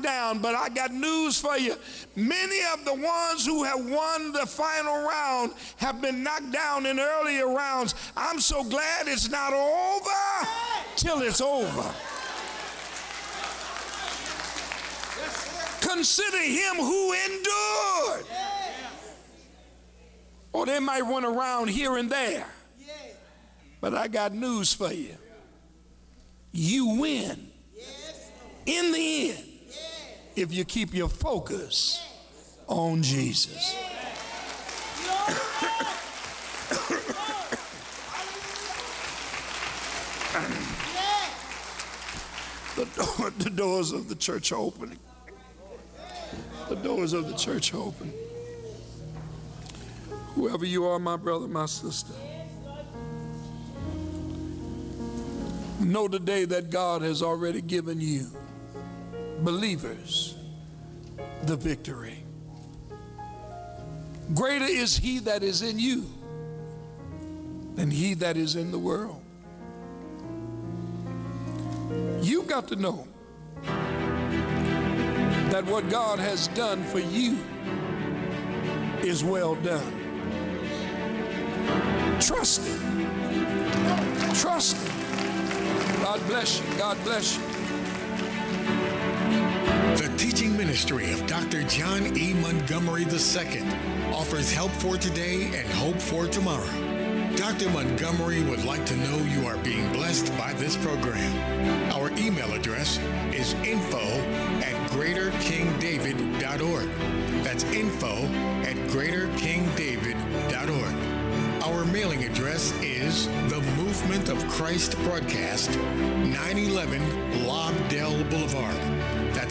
down. But I got news for you. Many of the ones who have won the final round have been knocked down in earlier rounds. I'm so glad it's not over till it's over. Consider him who endured. Or they might run around here and there. But I got news for you. You win in the end if you keep your focus on Jesus. The doors of the church are opening. The doors of the church are open. Whoever you are, my brother, my sister, know today that God has already given you, believers, the victory. Greater is he that is in you than he that is in the world. You've got to know that what God has done for you is well done. Trust him. Trust him. God bless you. God bless you. The teaching ministry of Dr. John E. Montgomery II offers help for today and hope for tomorrow. Dr. Montgomery would like to know you are being blessed by this program. Our email address is info@greaterkingdavid.org. That's info@greaterkingdavid.org. Our mailing address is The Movement of Christ Broadcast, 911 Lobdell Boulevard. That's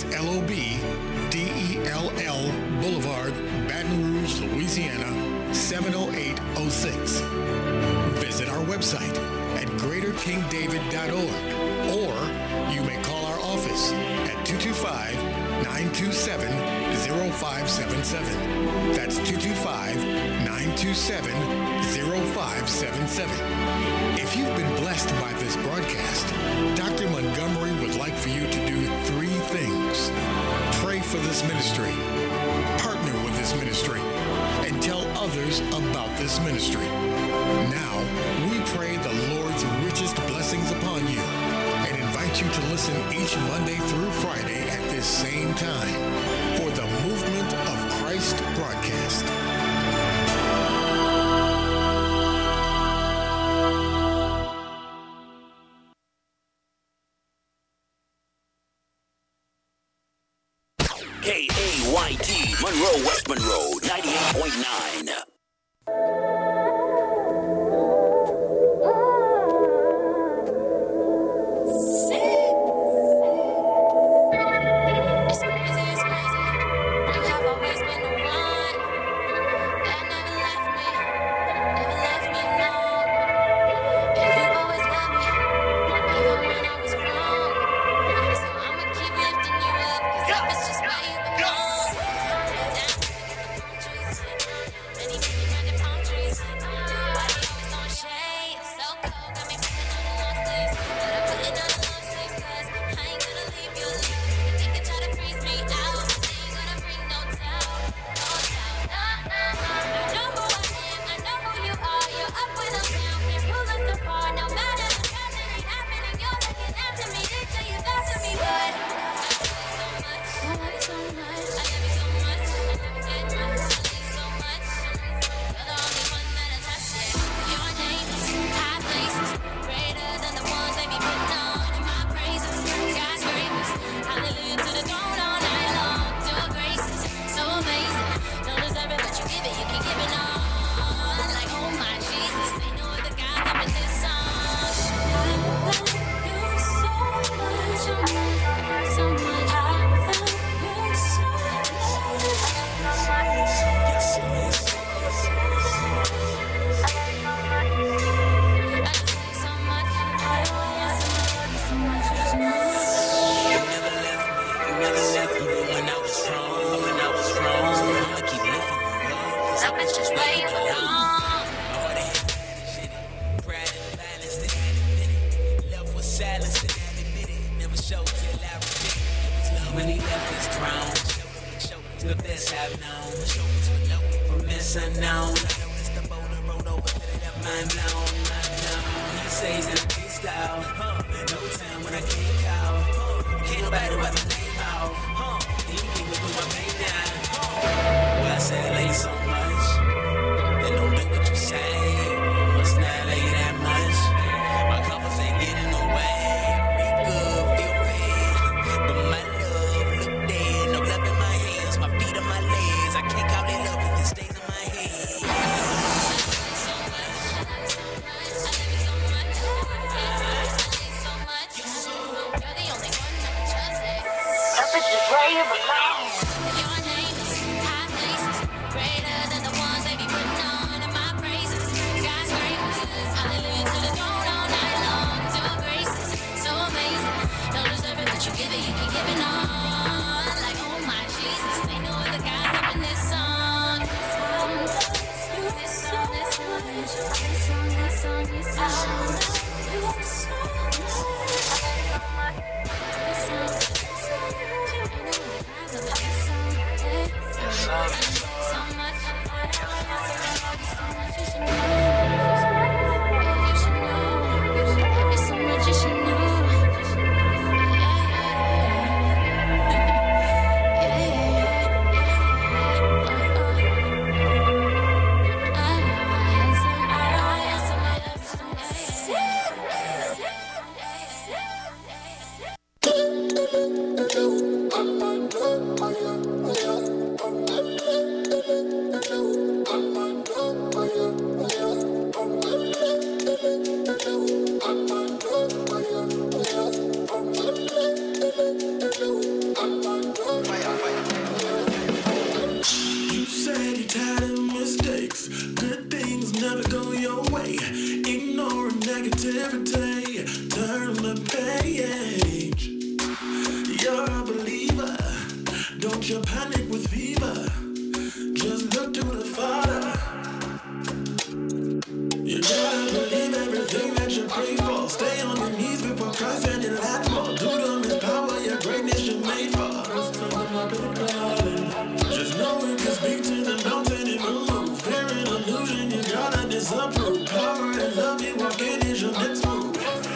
LOBDELL Boulevard, Baton Rouge, Louisiana, 70806. Visit our website at greaterkingdavid.org, or you may call our office at 225-927-0577. That's 225-927-0577. If you've been blessed by this broadcast, Dr. Montgomery would like for you to do 3 things. Pray for this ministry, partner with this ministry, and tell others about this ministry. Now, we pray the Lord's richest blessings upon you and invite you to listen each Monday through Friday at this same time for the Movement of Christ broadcast. KAYT, Monroe, West Monroe, 98.9. Many his throne. The best I've known. From this unknown. Mind blown. He says that I can't style. No time when I can't call. Can't nobody wipe my name out. He keep me through my pain now. Well, I say I lay so much. They don't do what you say. Must not lay that much. My covers ain't getting away. Read good, feel bad. But my love look dead. No love in my hands, my feet on my legs. I can't call it love if it stays in my head. Purpose is where you belong. Your name is high places, greater than the ones they be putting on in my praises. Skyscrapers, hallelujah to the throne all night long. 'Cause your grace is so amazing. Don't deserve it, but you give it, you keep giving on. Like, oh my Jesus, ain't no other God up in this song. This song, this song, this song, this song, this song, this You said you're tired of mistakes. Good things never go your way. Ignoring negativity. Turn the page. You're a believer. Don't you panic with fever. Just look to the Father. You gotta believe everything that you pray for. Stay on your knees before Christ and you'll have more. Do them His power, your greatness you're made for. Just know you can speak to the mountain and move. Fear and illusion, you gotta disapprove. Power and love you walk in is your next move.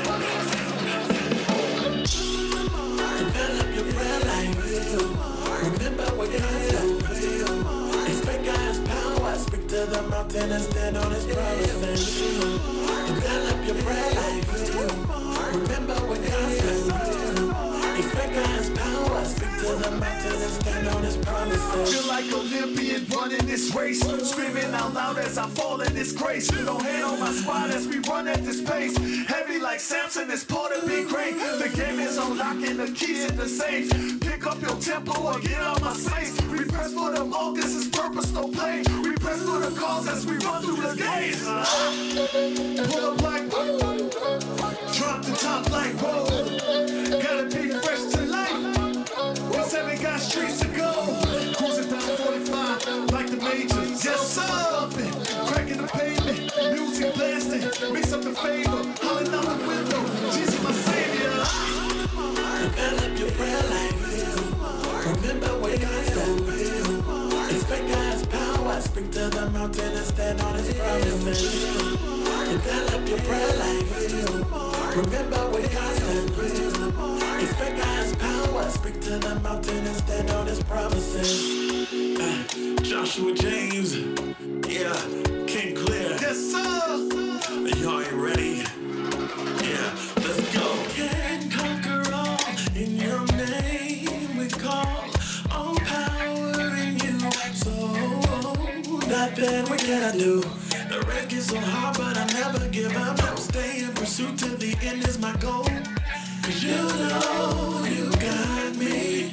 Develop your prayer life. Remember what God's done. Expect God's power. Speak to the mountain and stand on His promises. Develop your prayer life. Remember what God's done. Expect God's power. Speak to the mountain and stand on His promises. Feel like Olympian running this race. Screaming out loud as I fall in this grace. Don't hate on my spot as we run at this pace. Heavy like Samson, it's part of being great. The game is unlocking the keys in the safe. Pick up your tempo or get out my space. We press for the mark, this is purpose, no play. We press for the cause as we run through the gates. Pull up like whoa. Drop the top like whoa. Gotta be fresh to life. Cause every got streets to go. Cruising down 45 like the majors. Yes, sir. Bumping, cracking the pavement. Music blasting. Mix up the favor. Hollering out the window. Jesus, my savior. Develop your prayer life. Remember what God's done. Expect God's power. Speak to the mountain and stand on His promises. Develop your prayer life. Remember what God's done. Expect God's power. Speak to the mountain and stand on His promises. Joshua James, yeah, King Clear. Yes, sir. Y'all ain't ready? Yeah, let's go. Can conquer all in your name. We call all power in you. So nothing we cannot do. The race gets so hard, but I never give up. I'll stay in pursuit till the end is my goal. Cause you know you got me.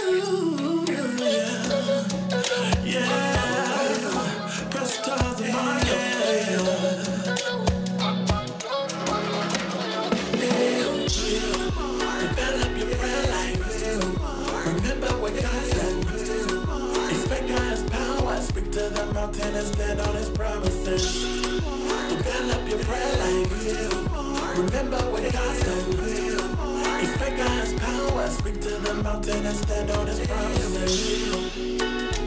Yeah. Press stars in my Develop your prayer life. Remember what God's done. Expect God's power. Speak to the mountain and stand on His promises. Develop your prayer life. Remember what God's done. Expect God's power. Speak to the mountain and stand on his promises.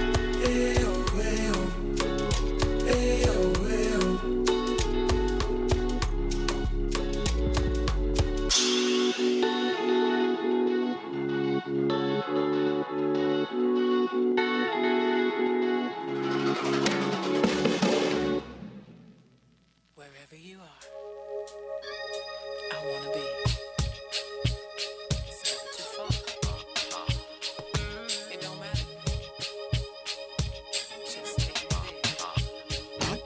Wherever you are, I wanna be. It's never too far. It don't matter. Just take me there.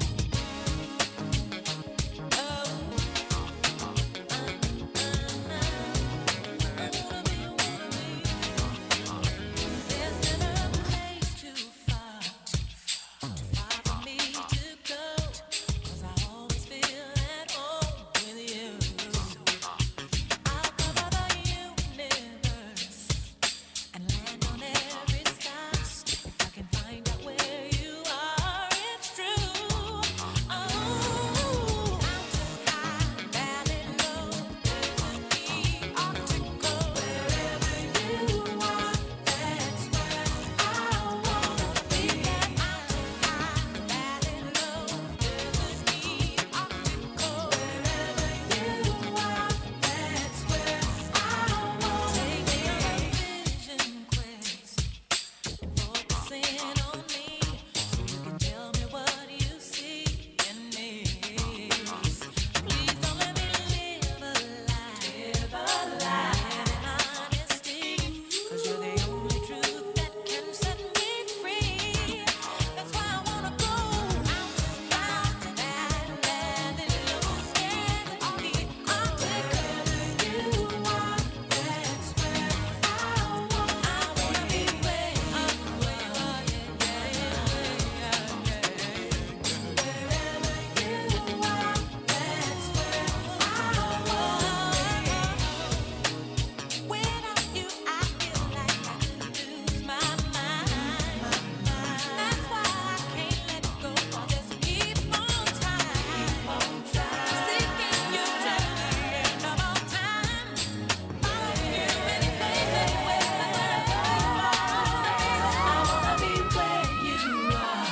There's never a place too far for me to go. 'Cause I always feel at home with you. I'll cover the universe and land on every star. If I can find out where you are, it's true. Oh, mountain high, valley low, there's a need obstacle. Wherever you are, that's where I wanna be. Mountain high, valley low, there's a need obstacle. Wherever you are, that's where I wanna take me on a vision quest. Focusing on me, so you can tell me what you see in me. Please don't let me live a lie in honesty, 'cause you're the only truth that can set me free. That's why I wanna go mountain and valley low, and the obstacle. You are, that's where I wanna be where you are, Wherever you are, that's where I wanna be. Without you, I feel like I could lose my mind. That's why I can't let go. I just keep on trying, seeking you till the end of all time. Following you many places, wherever you are, I wanna be where you are.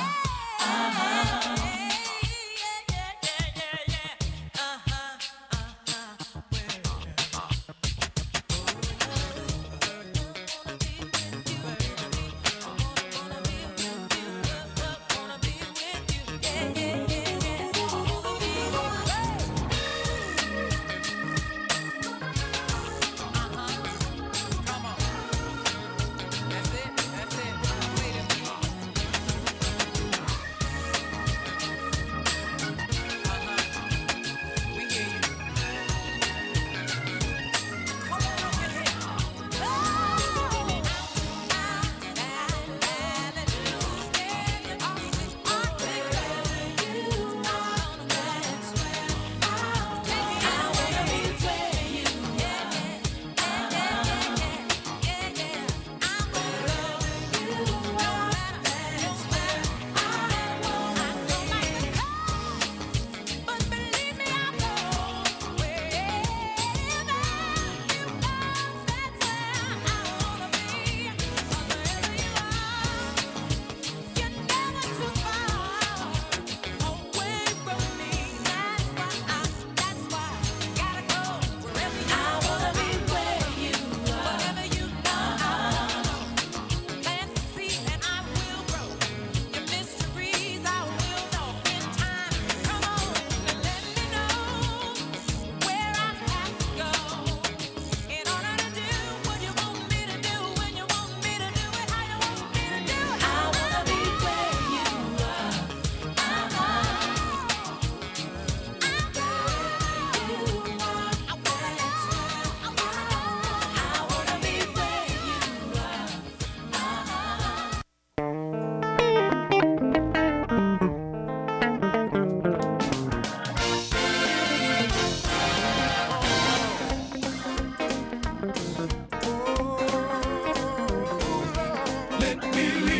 Let me lead